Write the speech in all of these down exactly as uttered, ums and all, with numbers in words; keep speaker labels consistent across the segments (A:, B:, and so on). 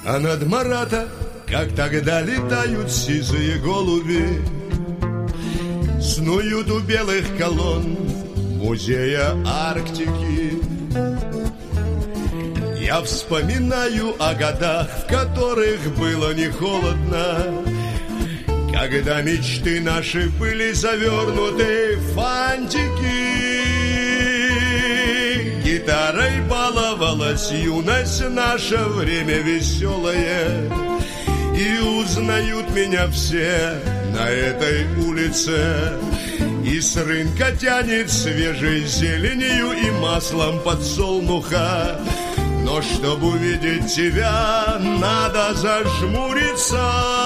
A: А над Марата, как тогда, летают сизые голуби, снуют у белых колонн музея Арктики. Я вспоминаю о годах, в которых было не холодно, когда мечты наши были завернуты в фантики. Гитарой баловалась юность, наше время веселое, и узнают меня все на этой улице. И с рынка тянет свежей зеленью и маслом подсолнуха. Но чтобы увидеть тебя, надо зажмуриться.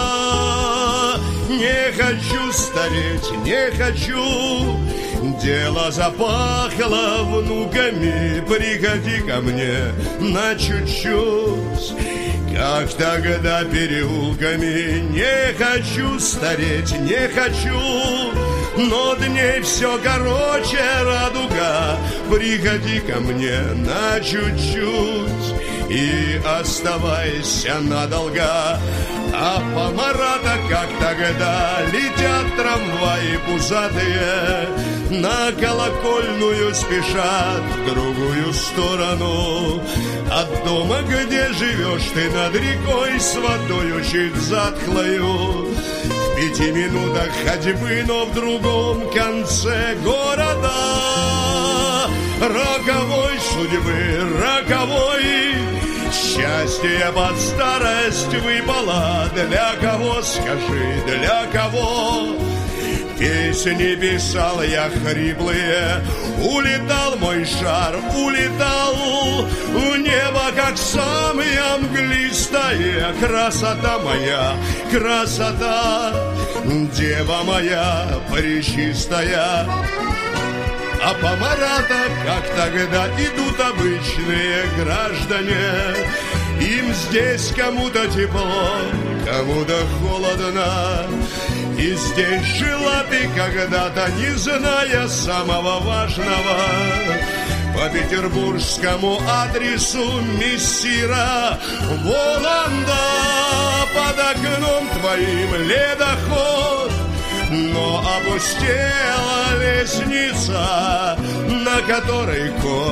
A: Не хочу стареть, не хочу. Дело запахло внуками. Приходи ко мне на чуть-чуть, как тогда переулками. Не хочу стареть, не хочу, но дней все короче радуга. Приходи ко мне на чуть-чуть и оставайся надолго. А по Марата, как тогда, летят трамваи пузатые, на колокольную спешат в другую сторону. От дома, где живешь ты над рекой, с водою чуть затхлою, в пяти минутах ходьбы, но в другом конце города. Роковой судьбы, роковой, счастье под старость выпало. Для кого, скажи, для кого? Песни писал я хриплые, улетал мой шар, улетал в небо, как сам я мглистая. Красота моя, красота, дева моя пречистая. А по Марата, как тогда, идут обычные граждане. Им здесь кому-то тепло, кому-то холодно. И здесь жила ты когда-то, не зная самого важного. По петербургскому адресу мессира Воланда. Под окном твоим ледоход, но опустела лестница, на которой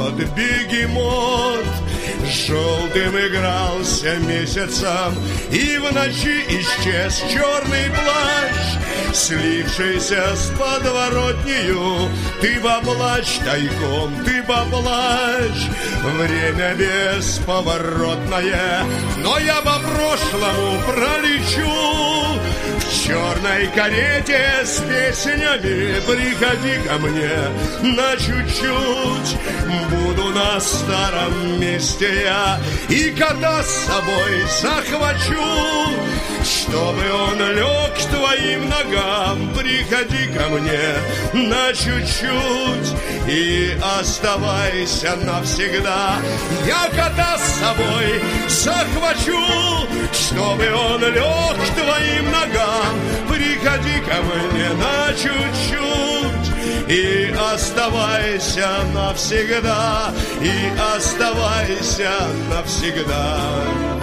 A: кот-бегемот желтым игрался месяцем, и в ночи исчез черный плащ, слившийся с подворотнею. Ты поплачь тайком, ты поплачь, время бесповоротное. Но я по прошлому пролечу в черной карете с песнями. Приходи ко мне на чуть-чуть, буду на старом месте я, и кота с собой захвачу, чтобы он лег к твоим ногам. Приходи ко мне на чуть-чуть и оставайся навсегда. Я кота с собой захвачу, чтобы он лег к твоим ногам. Приходи ко мне на чуть-чуть и оставайся навсегда, и оставайся навсегда.